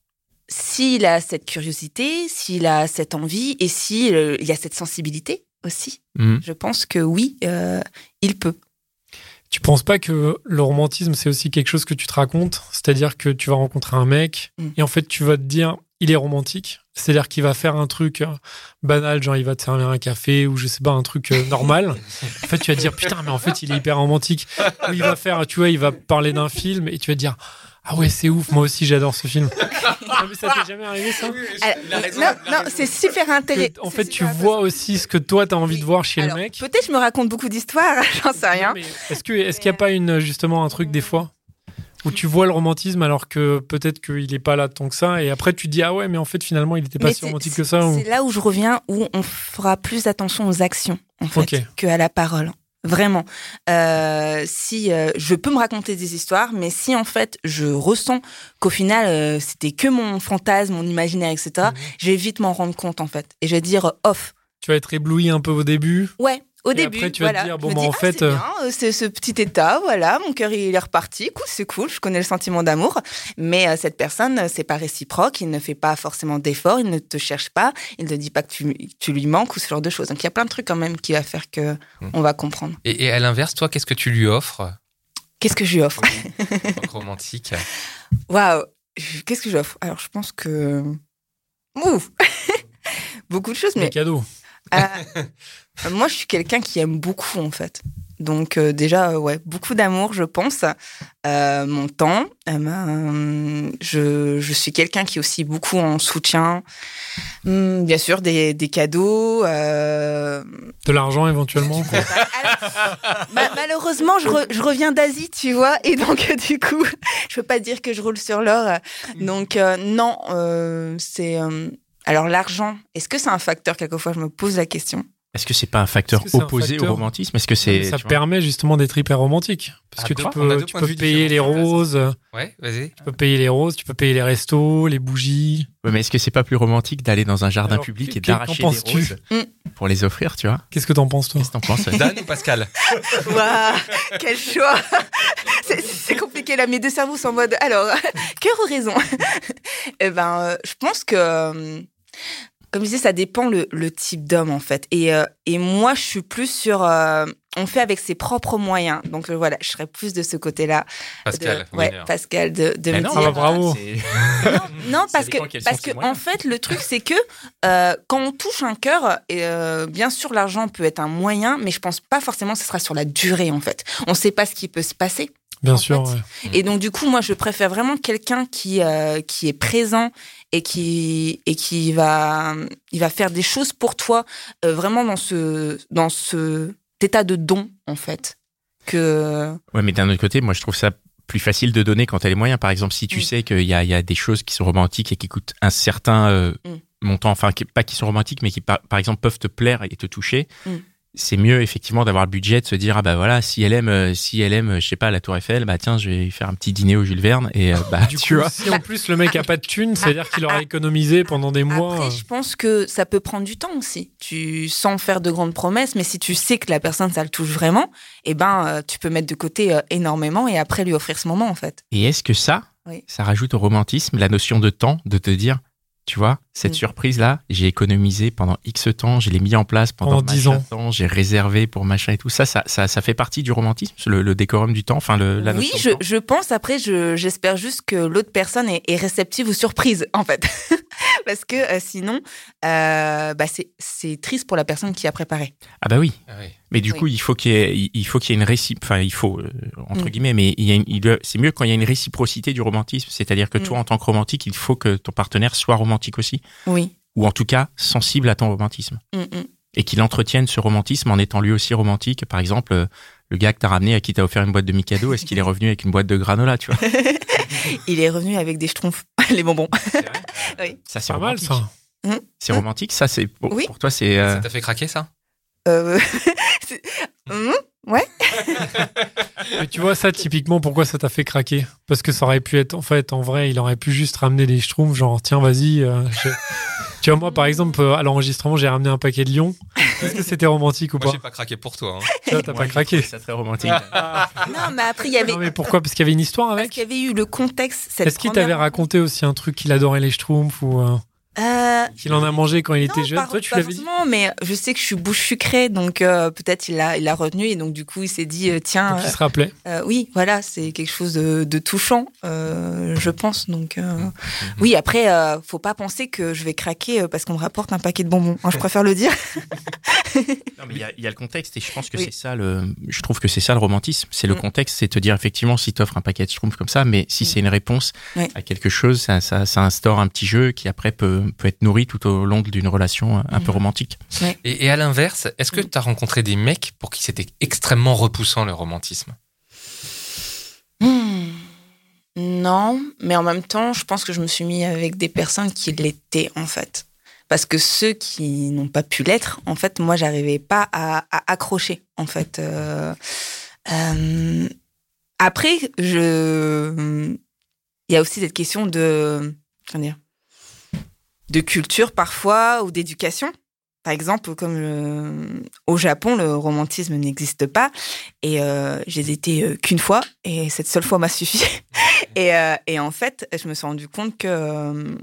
[SPEAKER 5] s'il a cette curiosité, s'il a cette envie et s'il euh, y a cette sensibilité aussi, mmh. je pense que oui, euh, il peut.
[SPEAKER 3] Tu penses pas que le romantisme, c'est aussi quelque chose que tu te racontes ? C'est-à-dire que tu vas rencontrer un mec mmh. et en fait, tu vas te dire, il est romantique. C'est-à-dire qu'il va faire un truc banal, genre il va te servir un café ou je sais pas, un truc normal. En fait, tu vas te dire, putain, mais en fait, il est hyper romantique. Ou il va faire, tu vois, il va parler d'un film et tu vas te dire, ah ouais, c'est ouf, moi aussi, j'adore ce film. Ah, mais ça t'est jamais arrivé, ça ?
[SPEAKER 5] Alors, raison, non, non, c'est super intéressant.
[SPEAKER 3] En fait, tu vois aussi ce que toi, t'as envie de voir chez Alors, le mec.
[SPEAKER 5] Peut-être je me raconte beaucoup d'histoires, j'en sais rien.
[SPEAKER 3] Non, est-ce que, est-ce qu'il n'y a pas une, justement un truc des fois où tu vois le romantisme alors que peut-être qu'il n'est pas là tant que ça, et après tu te dis ah ouais mais en fait finalement il n'était pas mais si romantique que ça. Ou...
[SPEAKER 5] C'est là où je reviens, où on fera plus attention aux actions en fait
[SPEAKER 3] okay.
[SPEAKER 5] qu'à la parole. Vraiment. Euh, si euh, je peux me raconter des histoires, mais si en fait je ressens qu'au final euh, c'était que mon fantasme, mon imaginaire, et cetera, mmh. je vais vite m'en rendre compte en fait, et je vais dire off.
[SPEAKER 3] Tu vas être ébloui un peu au début.
[SPEAKER 5] Ouais. Au
[SPEAKER 3] et
[SPEAKER 5] début,
[SPEAKER 3] après, tu vas
[SPEAKER 5] voilà.
[SPEAKER 3] te dire, bon,
[SPEAKER 5] je me
[SPEAKER 3] bah,
[SPEAKER 5] dis,
[SPEAKER 3] en
[SPEAKER 5] ah,
[SPEAKER 3] fait.
[SPEAKER 5] C'est bien, c'est ce petit état, voilà, mon cœur il est reparti, cool, c'est cool, je connais le sentiment d'amour, mais euh, cette personne, c'est pas réciproque, il ne fait pas forcément d'efforts, il ne te cherche pas, il ne te dit pas que tu, tu lui manques ou ce genre de choses. Donc il y a plein de trucs quand même qui va faire que mmh. on va comprendre.
[SPEAKER 4] Et, et à l'inverse, toi, qu'est-ce que tu lui offres ?
[SPEAKER 5] Qu'est-ce que je lui offre ?
[SPEAKER 4] Romantique.
[SPEAKER 5] Waouh, qu'est-ce que je lui offre ? Alors je pense que. Ouh beaucoup de choses, mais.
[SPEAKER 3] Des cadeaux.
[SPEAKER 5] Euh, moi, je suis quelqu'un qui aime beaucoup, en fait. Donc, euh, déjà, euh, ouais, beaucoup d'amour, je pense. Euh, mon temps. Euh, ben, je, je suis quelqu'un qui est aussi beaucoup en soutien. Hum, bien sûr, des, des cadeaux. Euh...
[SPEAKER 3] De l'argent, éventuellement. Quoi.
[SPEAKER 5] Alors, bah, malheureusement, je, re, je reviens d'Asie, tu vois. Et donc, du coup, je peux pas dire que je roule sur l'or. Donc, euh, non, euh, c'est... Euh... Alors, l'argent, est-ce que c'est un facteur ? Quelquefois, je me pose la question.
[SPEAKER 1] Est-ce que c'est pas un facteur opposé un facteur... au romantisme ? Est-ce que c'est
[SPEAKER 3] ça permet vois... justement d'être hyper romantique parce ah, que tu peux, tu peux payer les roses.
[SPEAKER 4] Ouais, vas-y.
[SPEAKER 3] Tu peux payer les roses, tu peux payer les restos, les bougies.
[SPEAKER 1] Ouais, mais est-ce que c'est pas plus romantique d'aller dans un jardin Alors, public et d'arracher des roses pour les offrir, tu vois ?
[SPEAKER 3] Qu'est-ce que t'en penses toi ?
[SPEAKER 1] Qu'est-ce que t'en penses ?
[SPEAKER 4] Dan ou Pascal ?
[SPEAKER 5] Waouh, quel choix. c'est, c'est compliqué là, mes deux cerveaux sont en mode. Alors, cœur ou raison ? Eh ben, euh, je pense que. Euh, Comme je disais, ça dépend le, le type d'homme, en fait. Et, euh, et moi, je suis plus sur... Euh, on fait avec ses propres moyens. Donc, euh, voilà, je serais plus de ce côté-là.
[SPEAKER 4] Pascal.
[SPEAKER 5] De, ouais, Pascal, de, de me
[SPEAKER 1] non,
[SPEAKER 5] dire...
[SPEAKER 3] Ah bah, bravo.
[SPEAKER 5] Non, non parce que, parce que en fait, le truc, c'est que euh, quand on touche un cœur, et, euh, bien sûr, l'argent peut être un moyen, mais je pense pas forcément que ce sera sur la durée, en fait. On sait pas ce qui peut se passer.
[SPEAKER 3] Bien sûr, ouais.
[SPEAKER 5] Et donc, du coup, moi, je préfère vraiment quelqu'un qui, euh, qui est présent et qui, et qui va, il va faire des choses pour toi, euh, vraiment dans ce, dans ce état de don, en fait. Que...
[SPEAKER 1] Ouais, mais d'un autre côté, moi, je trouve ça plus facile de donner quand t'as les moyens. Par exemple, si tu mm. sais qu'il y a, il y a des choses qui sont romantiques et qui coûtent un certain euh, mm. montant, enfin, qui, pas qui sont romantiques, mais qui, par, par exemple, peuvent te plaire et te toucher. Mm. C'est mieux effectivement d'avoir le budget de se dire ah bah voilà si elle aime euh, si elle aime je sais pas la Tour Eiffel bah tiens je vais faire un petit dîner au Jules Verne et euh, bah
[SPEAKER 3] du
[SPEAKER 1] tu
[SPEAKER 3] coup,
[SPEAKER 1] vois
[SPEAKER 3] si en plus le mec a pas de thunes c'est à dire qu'il aura économisé pendant des mois.
[SPEAKER 5] Après je pense que ça peut prendre du temps aussi, tu sans faire de grandes promesses, mais si tu sais que la personne ça le touche vraiment, et eh ben euh, tu peux mettre de côté euh, énormément et après lui offrir ce moment en fait.
[SPEAKER 1] Et est-ce que ça
[SPEAKER 5] oui.
[SPEAKER 1] ça rajoute au romantisme la notion de temps, de te dire tu vois, cette mmh. surprise-là, j'ai économisé pendant X temps, je l'ai mis en place pendant,
[SPEAKER 3] pendant dix ans,
[SPEAKER 1] temps, j'ai réservé pour machin et tout. Ça, ça, ça, ça fait partie du romantisme, le, le décorum du temps, enfin le, la
[SPEAKER 5] oui,
[SPEAKER 1] notion
[SPEAKER 5] je,
[SPEAKER 1] de temps.
[SPEAKER 5] je pense. Après, je, j'espère juste que l'autre personne est, est réceptive aux surprises, en fait, parce que euh, sinon, euh, bah c'est, c'est triste pour la personne qui a préparé.
[SPEAKER 1] Ah bah oui.
[SPEAKER 4] Ah oui.
[SPEAKER 1] Mais du
[SPEAKER 5] oui.
[SPEAKER 1] coup, il faut qu'il y ait, il faut qu'il y ait une réciprocité, enfin, il faut, euh, entre mmh. guillemets, mais il y a une, il doit, c'est mieux quand il y a une réciprocité du romantisme. C'est-à-dire que mmh. toi, en tant que romantique, il faut que ton partenaire soit romantique aussi.
[SPEAKER 5] Oui.
[SPEAKER 1] Ou en tout cas, sensible à ton romantisme.
[SPEAKER 5] Mmh.
[SPEAKER 1] Et qu'il entretienne ce romantisme en étant lui aussi romantique. Par exemple, euh, le gars que t'as ramené, à qui t'as offert une boîte de Mikado, est-ce qu'il est revenu avec une boîte de granola, tu vois?
[SPEAKER 5] Il est revenu avec des schtroumpfs, les bonbons.
[SPEAKER 1] C'est vrai.
[SPEAKER 5] Oui.
[SPEAKER 1] Ça, c'est
[SPEAKER 3] pas
[SPEAKER 1] romantique.
[SPEAKER 3] mal, ça.
[SPEAKER 5] Mmh.
[SPEAKER 1] C'est romantique, ça, c'est, pour,
[SPEAKER 5] oui.
[SPEAKER 1] pour toi, c'est, euh...
[SPEAKER 4] Ça t'a fait craquer, ça?
[SPEAKER 5] Euh, c'est... Mmh, ouais.
[SPEAKER 3] Mais tu vois ça typiquement pourquoi ça t'a fait craquer, parce que ça aurait pu être en fait en vrai il aurait pu juste ramener des schtroumpfs genre tiens vas-y euh, je... tu vois moi par exemple à l'enregistrement j'ai ramené un paquet de lions Est-ce que c'était romantique ou
[SPEAKER 4] Moi,
[SPEAKER 3] pas?
[SPEAKER 4] j'ai pas craqué pour toi. Hein.
[SPEAKER 3] Tu vois, t'as pas craqué.
[SPEAKER 1] C'est très romantique.
[SPEAKER 5] Non, mais après, il y avait.
[SPEAKER 3] Non, mais pourquoi? Parce qu'il y avait une histoire
[SPEAKER 5] Parce
[SPEAKER 3] avec?
[SPEAKER 5] qu'il y avait eu le contexte. Cette
[SPEAKER 3] Est-ce qu'il
[SPEAKER 5] première-
[SPEAKER 3] t'avait raconté aussi un truc qu'il adorait les schtroumpfs ou euh,
[SPEAKER 5] Euh,
[SPEAKER 3] qu'il en a mangé quand il était
[SPEAKER 5] non,
[SPEAKER 3] jeune?
[SPEAKER 5] pas,
[SPEAKER 3] Toi, tu
[SPEAKER 5] pas
[SPEAKER 3] l'avais dit?
[SPEAKER 5] forcément, mais je sais que je suis bouche sucrée, donc euh, peut-être il l'a, il l'a retenu et donc du coup il s'est dit euh, tiens,
[SPEAKER 3] Donc, il se rappelait.
[SPEAKER 5] euh, euh, oui, voilà, c'est quelque chose de, de touchant, euh, je pense. Donc euh, oui, après, euh, faut pas penser que je vais craquer euh, parce qu'on me rapporte un paquet de bonbons. Hein, je préfère le dire.
[SPEAKER 1] Non, mais il y a, il y a le contexte et je pense que
[SPEAKER 5] Oui.
[SPEAKER 1] c'est ça le. Je trouve que c'est ça le romantisme, c'est le
[SPEAKER 5] Mm.
[SPEAKER 1] contexte, c'est te dire effectivement si t'offres un paquet de schtroumpfs comme ça, mais si
[SPEAKER 5] Mm.
[SPEAKER 1] c'est une réponse
[SPEAKER 5] Ouais.
[SPEAKER 1] à quelque chose, ça, ça, ça instaure un petit jeu qui après peut, peut être nourri tout au long d'une relation un
[SPEAKER 5] Mm.
[SPEAKER 1] peu romantique.
[SPEAKER 4] Et, et à l'inverse, est-ce que
[SPEAKER 5] Mm.
[SPEAKER 4] tu as rencontré des mecs pour qui c'était extrêmement repoussant le romantisme?
[SPEAKER 5] Hmm. Non, mais en même temps, je pense que je me suis mis avec des personnes qui l'étaient en fait. Parce que ceux qui n'ont pas pu l'être, en fait, moi, j'arrivais pas à, à accrocher, en fait. Euh, euh, après, je, il y a aussi cette question de, comment dire, de culture parfois ou d'éducation. Par exemple, comme le- au Japon, le romantisme n'existe pas. Et euh, j'ai été euh, qu'une fois, et cette seule fois m'a suffi. et, euh, et en fait, je me suis rendu compte que euh,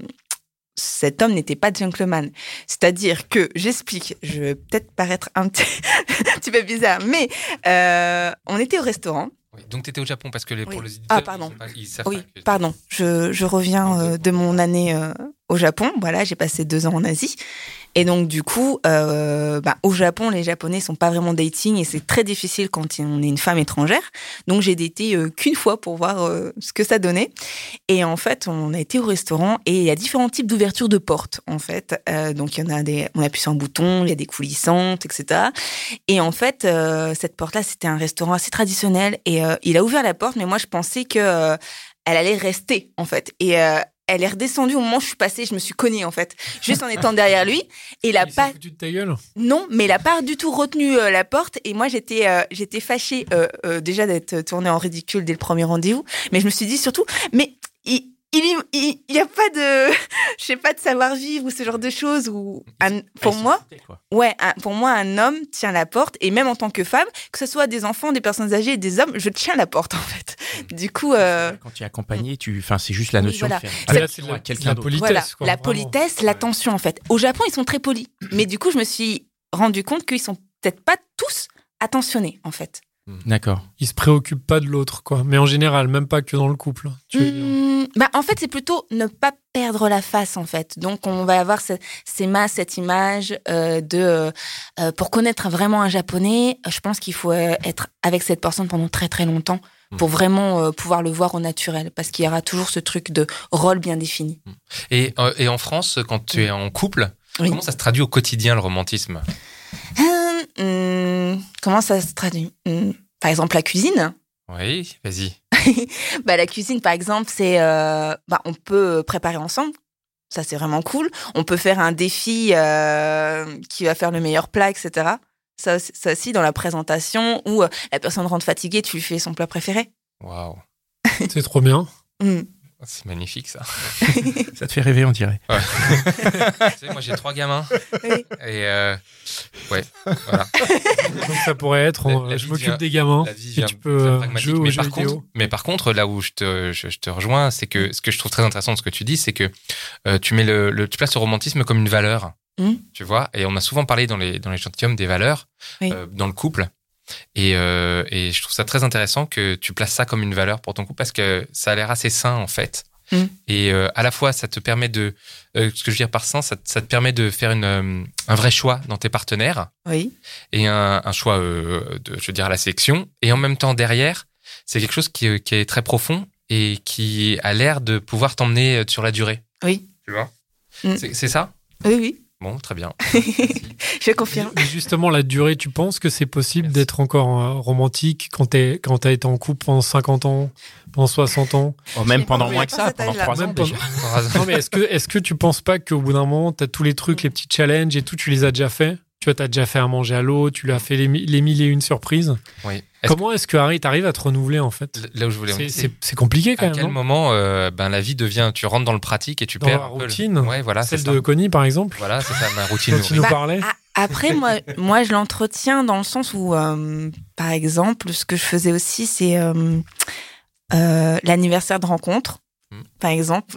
[SPEAKER 5] cet homme n'était pas gentleman. C'est-à-dire que, j'explique, je vais peut-être paraître un petit, un petit peu bizarre, mais euh, on était au restaurant.
[SPEAKER 4] Oui, donc tu étais au Japon parce que les, pour
[SPEAKER 5] Oui.
[SPEAKER 4] les éditeurs,
[SPEAKER 5] Ah, pardon.
[SPEAKER 4] ils savent pas- ils savent
[SPEAKER 5] Oui,
[SPEAKER 4] pas que-
[SPEAKER 5] pardon, je, je reviens euh, de mon année euh, au Japon. Voilà, j'ai passé deux ans en Asie. Et donc, du coup, euh, bah, au Japon, les Japonais sont pas vraiment dating et c'est très difficile quand on est une femme étrangère. Donc, j'ai daté euh, qu'une fois pour voir euh, ce que ça donnait. Et en fait, on a été au restaurant et il y a différents types d'ouverture de portes, en fait. Euh, donc, il y en a des, on appuie sur un bouton, il y a des coulissantes, et cetera. Et en fait, euh, cette porte-là, c'était un restaurant assez traditionnel et euh, il a ouvert la porte, mais moi, je pensais que euh, elle allait rester, en fait. Et euh, elle est redescendue au moment où je suis passée, je me suis cognée, en fait, juste en étant derrière lui. Et il a
[SPEAKER 3] Il s'est
[SPEAKER 5] pas,
[SPEAKER 3] foutu de ta gueule.
[SPEAKER 5] non, mais il a pas du tout retenu euh, la porte. Et moi, j'étais, euh, j'étais fâchée euh, euh, déjà d'être tournée en ridicule dès le premier rendez-vous. Mais je me suis dit surtout, mais il, il, il, il y a pas de, je sais pas, de savoir-vivre ou ce genre de choses. Ou un- pour
[SPEAKER 1] Ah, il s'en
[SPEAKER 5] moi,
[SPEAKER 1] foutait, quoi.
[SPEAKER 5] ouais, un- pour moi, un homme tient la porte. Et même en tant que femme, que ce soit des enfants, des personnes âgées, des hommes, je tiens la porte en fait. Du coup, euh,
[SPEAKER 1] Quand tu es accompagné, tu, enfin, c'est juste la
[SPEAKER 5] Oui,
[SPEAKER 1] notion
[SPEAKER 5] voilà.
[SPEAKER 1] de faire
[SPEAKER 3] Ah, là,
[SPEAKER 1] attention
[SPEAKER 3] c'est la-
[SPEAKER 1] à quelqu'un
[SPEAKER 3] la
[SPEAKER 1] d'autre.
[SPEAKER 3] politesse,
[SPEAKER 5] voilà,
[SPEAKER 3] quoi,
[SPEAKER 5] la
[SPEAKER 3] vraiment.
[SPEAKER 5] politesse, l'attention en fait. Au Japon, ils sont très polis. Mais du coup, je me suis rendu compte qu'ils sont peut-être pas tous attentionnés en fait.
[SPEAKER 1] D'accord.
[SPEAKER 3] Il se préoccupe pas de l'autre, quoi. Mais en général, même pas que dans le couple. Tu veux dire.
[SPEAKER 5] Mmh, bah, en fait, c'est plutôt ne pas perdre la face, en fait. Donc, on va avoir ce- ces masses, cette image euh, de... euh, pour connaître vraiment un Japonais, je pense qu'il faut euh, être avec cette personne pendant très, très longtemps pour vraiment euh, pouvoir le voir au naturel. Parce qu'il y aura toujours ce truc de rôle bien défini.
[SPEAKER 4] Et, euh, et en France, quand tu es en couple,
[SPEAKER 5] Oui.
[SPEAKER 4] comment ça se traduit au quotidien le romantisme?
[SPEAKER 5] Hum, hum, comment ça se traduit? Hum, Par exemple, la cuisine.
[SPEAKER 4] Oui, vas-y.
[SPEAKER 5] Bah, la cuisine, par exemple, c'est... euh, bah, on peut préparer ensemble. Ça, c'est vraiment cool. On peut faire un défi euh, qui va faire le meilleur plat, et cetera. Ça, aussi- ça aussi, dans la présentation, où euh, la personne rentre fatiguée, tu lui fais son plat préféré.
[SPEAKER 4] Waouh,
[SPEAKER 3] C'est trop bien.
[SPEAKER 5] Mm.
[SPEAKER 4] c'est magnifique ça.
[SPEAKER 1] Ça te fait rêver, on dirait.
[SPEAKER 4] tu sais, moi j'ai trois gamins.
[SPEAKER 5] Oui.
[SPEAKER 4] Et euh, ouais, voilà.
[SPEAKER 3] Donc ça pourrait être,
[SPEAKER 4] La-
[SPEAKER 3] en,
[SPEAKER 4] la
[SPEAKER 3] je
[SPEAKER 4] vie
[SPEAKER 3] m'occupe
[SPEAKER 4] vient-
[SPEAKER 3] des gamins
[SPEAKER 4] La vie
[SPEAKER 3] et
[SPEAKER 4] vient-
[SPEAKER 3] tu peux
[SPEAKER 4] vient
[SPEAKER 3] euh,
[SPEAKER 4] pragmatique.
[SPEAKER 3] jouer aux
[SPEAKER 4] mais
[SPEAKER 3] jeux
[SPEAKER 4] par
[SPEAKER 3] vidéo.
[SPEAKER 4] contre, mais par contre, là où je te, je, je te rejoins, c'est que ce que je trouve très intéressant de ce que tu dis, c'est que euh, tu mets le, le, tu places le romantisme comme une valeur.
[SPEAKER 5] Mm.
[SPEAKER 4] Tu vois, et on a souvent parlé dans les dans les gentilshommes des valeurs
[SPEAKER 5] Oui.
[SPEAKER 4] euh, dans le couple. Et, euh, et je trouve ça très intéressant que tu places ça comme une valeur pour ton couple parce que ça a l'air assez sain en fait.
[SPEAKER 5] Mm.
[SPEAKER 4] Et euh, à la fois, ça te permet de, euh, ce que je veux dire par sain, ça, ça te permet de faire une, euh, un vrai choix dans tes partenaires
[SPEAKER 5] Oui.
[SPEAKER 4] et un, un choix, euh, de, je veux dire, à la sélection. Et en même temps, derrière, c'est quelque chose qui, qui est très profond et qui a l'air de pouvoir t'emmener sur la durée.
[SPEAKER 5] Oui.
[SPEAKER 4] Tu vois
[SPEAKER 5] Mm.
[SPEAKER 4] c'est, c'est ça?
[SPEAKER 5] Oui, oui.
[SPEAKER 4] Bon, très bien.
[SPEAKER 5] Je confirme.
[SPEAKER 3] Mais justement, la durée, tu penses que c'est possible
[SPEAKER 4] Merci.
[SPEAKER 3] d'être encore euh, romantique quand t'es, quand t'as été en couple pendant cinquante ans, pendant soixante ans?
[SPEAKER 1] Oh, même
[SPEAKER 5] sais pas,
[SPEAKER 1] pendant
[SPEAKER 5] oui,
[SPEAKER 1] moins
[SPEAKER 5] à
[SPEAKER 1] que
[SPEAKER 5] part
[SPEAKER 1] ça,
[SPEAKER 5] cet
[SPEAKER 1] pendant
[SPEAKER 5] âge-là.
[SPEAKER 1] trois ans
[SPEAKER 3] Même
[SPEAKER 1] déjà.
[SPEAKER 3] Non, mais est-ce que, est-ce que tu penses pas qu'au bout d'un moment, t'as tous les trucs, les petits challenges et tout, tu les as déjà fait? Tu vois, t'as déjà fait à manger à l'eau, tu lui as fait les, mi- les mille et une surprises.
[SPEAKER 4] Oui. Est-ce
[SPEAKER 3] Comment est-ce que Harry, t'arrives à te renouveler, en fait?
[SPEAKER 4] que- là où je voulais en
[SPEAKER 3] C'est,
[SPEAKER 4] venir,
[SPEAKER 3] c'est, c'est compliqué quand
[SPEAKER 4] à
[SPEAKER 3] même,
[SPEAKER 4] quel
[SPEAKER 3] non?
[SPEAKER 4] moment euh, ben, la vie devient, tu rentres dans le pratique et tu
[SPEAKER 3] Dans
[SPEAKER 4] perds
[SPEAKER 3] la
[SPEAKER 4] un peu le-
[SPEAKER 3] routine,
[SPEAKER 4] Ouais, voilà, c'est
[SPEAKER 3] Celle
[SPEAKER 4] ça.
[SPEAKER 3] de Connie, par exemple,
[SPEAKER 4] Voilà, c'est ça, ma routine.
[SPEAKER 3] quand tu
[SPEAKER 4] oui.
[SPEAKER 3] nous
[SPEAKER 5] Bah,
[SPEAKER 3] parlais.
[SPEAKER 5] À, Après, moi, moi, je l'entretiens dans le sens où, euh, par exemple, ce que je faisais aussi, c'est euh, euh, l'anniversaire de rencontre, mmh. par exemple,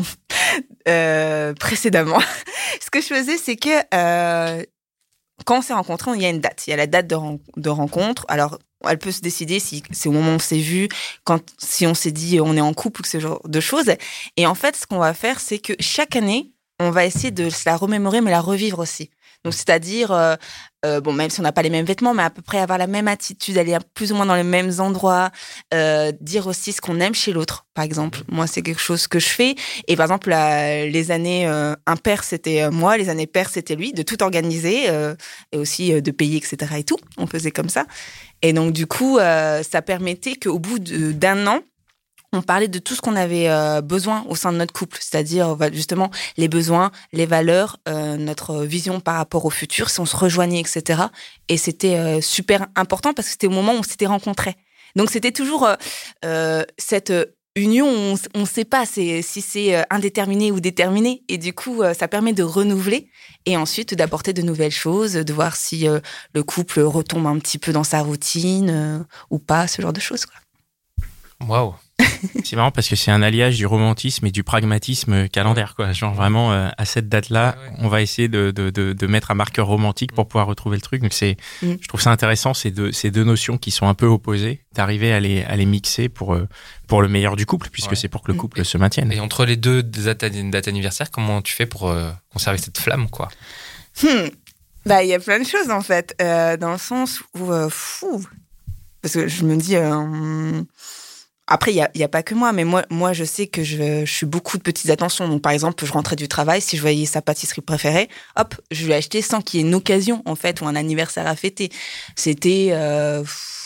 [SPEAKER 5] euh, précédemment. Ce que je faisais, c'est que euh, quand on s'est rencontrés, il y a une date. Il y a la date de, ren- de rencontre. Alors, elle peut se décider si c'est au moment où on s'est vu, quand, si on s'est dit on est en couple ou ce genre de choses. Et en fait, ce qu'on va faire, c'est que chaque année, on va essayer de se la remémorer, mais la revivre aussi. Donc, c'est-à-dire, euh, euh, bon, même si on n'a pas les mêmes vêtements, mais à peu près avoir la même attitude, aller plus ou moins dans les mêmes endroits, euh, dire aussi ce qu'on aime chez l'autre, par exemple. Moi, c'est quelque chose que je fais. Et par exemple, la, les années euh, impaires, c'était moi, les années paires, c'était lui, de tout organiser euh, et aussi euh, de payer, et cetera et tout. On faisait comme ça. Et donc, du coup, euh, ça permettait qu'au bout de, d'un an, on parlait de tout ce qu'on avait euh, besoin au sein de notre couple, c'est-à-dire justement les besoins, les valeurs, euh, notre vision par rapport au futur, si on se rejoignait, et cetera. Et c'était euh, super important parce que c'était au moment où on s'était rencontrés. Donc c'était toujours euh, euh, cette union où on ne sait pas c'est, si c'est indéterminé ou déterminé. Et du coup, euh, ça permet de renouveler et ensuite d'apporter de nouvelles choses, de voir si euh, le couple retombe un petit peu dans sa routine euh, ou pas, ce genre de choses, quoi.
[SPEAKER 4] Waouh.
[SPEAKER 1] C'est marrant parce que c'est un alliage du romantisme et du pragmatisme calendaire, quoi. Genre vraiment, euh, à cette date-là, ouais, ouais. on va essayer de, de, de, de mettre un marqueur romantique pour pouvoir retrouver le truc. Donc c'est, mm. je trouve ça intéressant, ces deux, ces deux notions qui sont un peu opposées, d'arriver à les, à les mixer pour, pour le meilleur du couple, puisque ouais. c'est pour que le couple
[SPEAKER 4] et,
[SPEAKER 1] se maintienne.
[SPEAKER 4] Et entre les deux dates anniversaires, comment tu fais pour euh, conserver cette flamme, quoi?
[SPEAKER 5] hmm. Bah, il y a plein de choses, en fait, euh, dans le sens où, euh, fou, parce que je me dis, euh, après, il n'y a, y a pas que moi, mais moi, moi je sais que je, je suis beaucoup de petites attentions. Donc, par exemple, je rentrais du travail, si je voyais sa pâtisserie préférée, hop, je lui achetais sans qu'il y ait une occasion, en fait, ou un anniversaire à fêter. C'était... Euh...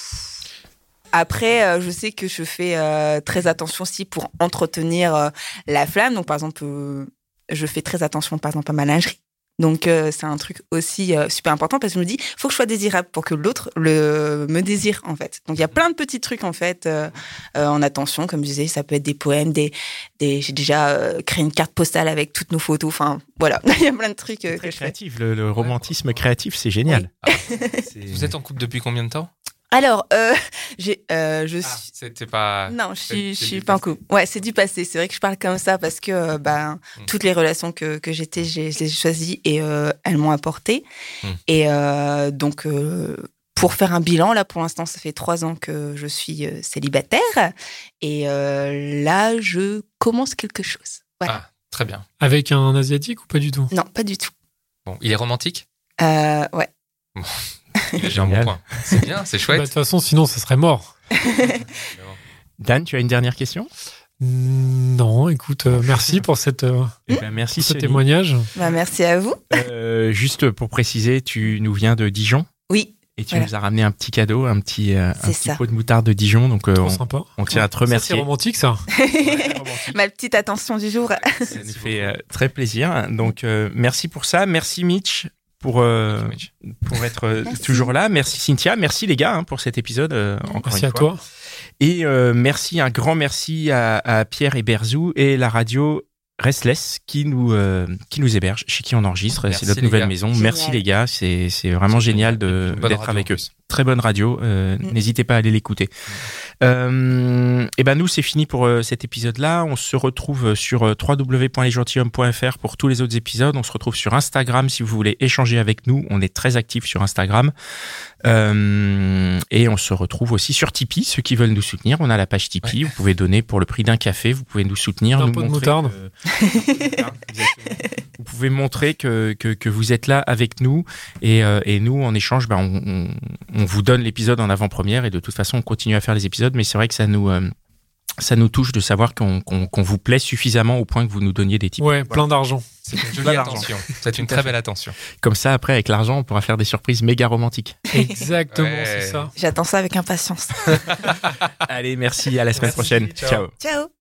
[SPEAKER 5] Après, euh, je sais que je fais euh, très attention aussi pour entretenir euh, la flamme. Donc, par exemple, euh, je fais très attention, par exemple, à ma lingerie. Donc, euh, c'est un truc aussi euh, super important parce que je me dis, il faut que je sois désirable pour que l'autre le, me désire, en fait. Donc, il y a plein de petits trucs, en fait, euh, euh, en attention. Comme je disais, ça peut être des poèmes, des, des, j'ai déjà euh, créé une carte postale avec toutes nos photos. Enfin, voilà, il y a plein de trucs euh,
[SPEAKER 1] très
[SPEAKER 5] que je
[SPEAKER 1] créatif.
[SPEAKER 5] fais.
[SPEAKER 1] Le, le romantisme ouais. créatif, c'est génial.
[SPEAKER 4] Oui. Ah, c'est... Vous êtes en couple depuis combien de temps ?
[SPEAKER 5] Alors, euh, j'ai, euh, je suis.
[SPEAKER 4] Ah, c'était pas.
[SPEAKER 5] Non, je suis, je suis pas en couple. Ouais, c'est du passé. C'est vrai que je parle comme ça parce que, euh, ben, mm. toutes les relations que que j'étais, j'ai, j'ai choisies et euh, elles m'ont apporté. Mm. Et euh, donc, euh, pour faire un bilan, là, pour l'instant, ça fait trois ans que je suis euh, célibataire et euh, là, je commence quelque chose. Voilà.
[SPEAKER 4] Ah, très bien.
[SPEAKER 3] Avec un asiatique ou pas du tout ?
[SPEAKER 5] Non, pas du tout.
[SPEAKER 4] Bon, il est romantique ?
[SPEAKER 5] euh, Ouais.
[SPEAKER 4] Bon. J'ai un bon point. C'est bien, c'est chouette.
[SPEAKER 3] De bah, toute façon, sinon, ça serait mort.
[SPEAKER 1] Dan, tu as une dernière question ?
[SPEAKER 3] Non, écoute, euh, merci pour cette, euh,
[SPEAKER 1] eh ben, merci
[SPEAKER 3] ce témoignage.
[SPEAKER 5] Bah, merci à vous.
[SPEAKER 1] Euh, juste pour préciser, tu nous viens de Dijon ?
[SPEAKER 5] Oui.
[SPEAKER 1] Et tu
[SPEAKER 5] voilà.
[SPEAKER 1] nous as ramené un petit cadeau, un petit, euh, un petit pot de moutarde de Dijon. Donc, euh,
[SPEAKER 3] trop
[SPEAKER 1] on,
[SPEAKER 3] sympa.
[SPEAKER 1] on tient à te remercier.
[SPEAKER 3] Ça, c'est romantique, ça.
[SPEAKER 5] Ouais, romantique. Ma petite attention du jour.
[SPEAKER 1] Ça nous fait euh, très plaisir. Donc, euh, merci pour ça. Merci Mitch. Pour, euh, pour être euh, toujours là. Merci Cynthia, merci les gars hein, pour cet épisode. Euh, encore
[SPEAKER 3] merci
[SPEAKER 1] une
[SPEAKER 3] à
[SPEAKER 1] fois.
[SPEAKER 3] toi.
[SPEAKER 1] Et euh, merci, un grand merci à, à Pierre Héberzou et la radio Restless qui nous, euh, qui nous héberge, chez qui on enregistre. Merci, c'est notre nouvelle gars. maison. Génial. Merci les gars, c'est, c'est vraiment c'est génial de, d'être avec eux. Très bonne radio, euh, mmh. n'hésitez pas à aller l'écouter. Mmh. Euh, et ben nous, c'est fini pour euh, cet épisode-là. On se retrouve sur euh, w w w point les gentilshommes point f r pour tous les autres épisodes. On se retrouve sur Instagram si vous voulez échanger avec nous. On est très actifs sur Instagram. Euh, et on se retrouve aussi sur Tipeee. Ceux qui veulent nous soutenir, on a la page Tipeee. Ouais. Vous pouvez donner pour le prix d'un café. Vous pouvez nous soutenir.
[SPEAKER 3] Un
[SPEAKER 1] nous
[SPEAKER 3] pot de moutarde.
[SPEAKER 1] Que... vous pouvez montrer que, que, que vous êtes là avec nous. Et, euh, et nous, en échange, ben, on, on, on vous donne l'épisode en avant-première. Et de toute façon, on continue à faire les épisodes. Mais c'est vrai que ça nous... Euh, ça nous touche de savoir qu'on, qu'on, qu'on vous plaît suffisamment au point que vous nous donniez des tips.
[SPEAKER 3] Ouais, voilà. Plein d'argent.
[SPEAKER 4] C'est une jolie attention. C'est une très belle attention.
[SPEAKER 1] Comme ça, après, avec l'argent, on pourra faire des surprises méga romantiques.
[SPEAKER 3] Exactement, ouais. C'est ça.
[SPEAKER 5] J'attends ça avec impatience.
[SPEAKER 1] Allez, merci. À la semaine merci, prochaine.
[SPEAKER 5] Ciao. Ciao.